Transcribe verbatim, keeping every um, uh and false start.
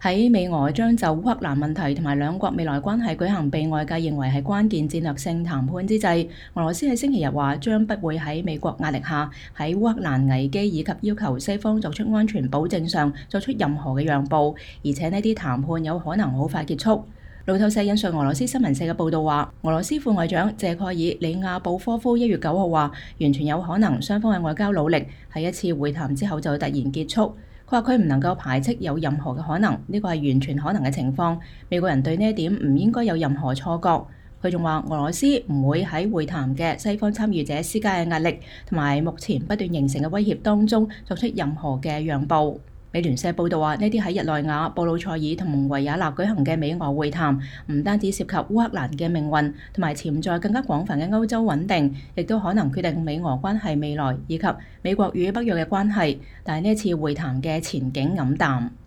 喺美俄將就烏克蘭問題同埋兩國未來關係舉行被外界認為係關鍵戰略性談判之際，俄羅斯喺星期日話將不會喺美國壓力下喺烏克蘭危機以及要求西方作出安全保證上作出任何嘅讓步，而且呢啲談判有可能好快結束。路透社引述俄羅斯新聞社嘅報導話，俄羅斯副外長謝蓋爾里亞布科夫一月九號話，完全有可能雙方嘅外交努力喺一次會談之後就突然結束。佢話佢唔能夠排斥有任何嘅可能，呢個係完全可能嘅情況。美國人對呢一點唔應該有任何錯覺。佢仲話俄羅斯唔會喺會談嘅西方參與者施加嘅壓力同埋目前不斷形成嘅威脅當中作出任何嘅讓步。美聯社報道話，呢啲喺日內瓦、布魯塞爾同蒙維也納舉行嘅美俄會談，唔單止涉及烏克蘭嘅命運同埋潛在更加廣泛嘅歐洲穩定，亦都可能決定美俄關係未來以及美國與北約嘅關係。但係呢次會談嘅前景黯淡。